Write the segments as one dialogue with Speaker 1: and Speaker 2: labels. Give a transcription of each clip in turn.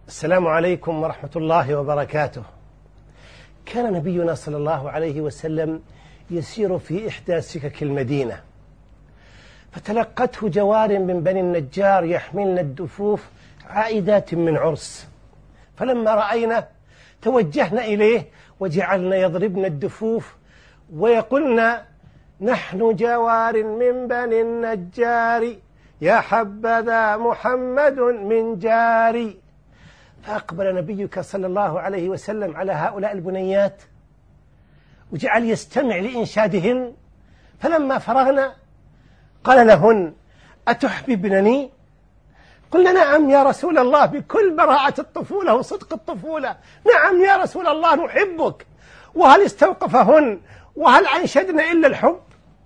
Speaker 1: السلام عليكم ورحمة الله وبركاته. كان نبينا صلى الله عليه وسلم يسير في إحدى سكك المدينة، فتلقته جوار من بني النجار يحملن الدفوف عائدات من عرس، فلما رأينا توجهنا إليه وجعلنا يضربن الدفوف ويقولن: نحن جوار من بني النجار، يا حبذا محمد من جاري. فأقبل نبيك صلى الله عليه وسلم على هؤلاء البنيات وجعل يستمع لإنشادهن، فلما فرغنا قال لهن: أتحببنني؟ قلنا: نعم يا رسول الله، بكل براعة الطفولة وصدق الطفولة، نعم يا رسول الله نحبك. وهل استوقفهن وهل أنشدنا إلا الحب؟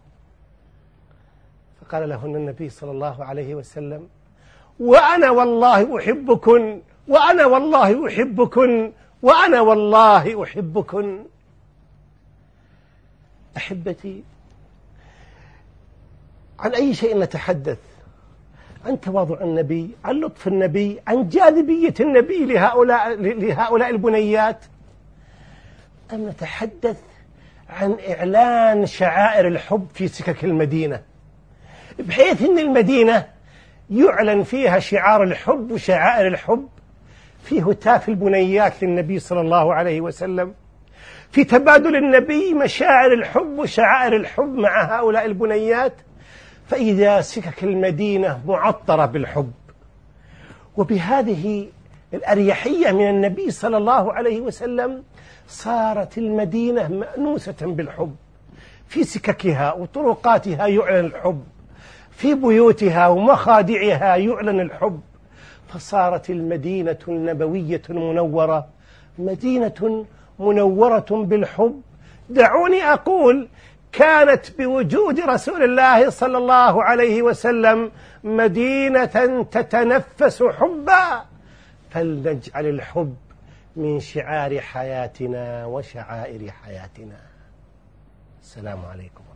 Speaker 1: فقال لهن النبي صلى الله عليه وسلم: وأنا والله أحبكن، وأنا والله أحبكن، وأنا والله أحبكن. أحبتي، عن أي شيء نتحدث؟ عن تواضع النبي، عن لطف النبي، عن جاذبية النبي لهؤلاء البنيات، أم نتحدث عن إعلان شعائر الحب في سكك المدينة، بحيث أن المدينة يعلن فيها شعار الحب وشعائر الحب في هتاف البنيات للنبي صلى الله عليه وسلم، في تبادل النبي مشاعر الحب وشعائر الحب مع هؤلاء البنيات، فإذا سكك المدينة معطرة بالحب. وبهذه الأريحية من النبي صلى الله عليه وسلم صارت المدينة مأنوسة بالحب، في سككها وطرقاتها يعلن الحب، في بيوتها ومخادعها يعلن الحب، فصارت المدينة النبوية المنورة مدينة منورة بالحب. دعوني أقول: كانت بوجود رسول الله صلى الله عليه وسلم مدينة تتنفس حبا، فلنجعل الحب من شعار حياتنا وشعائر حياتنا. السلام عليكم.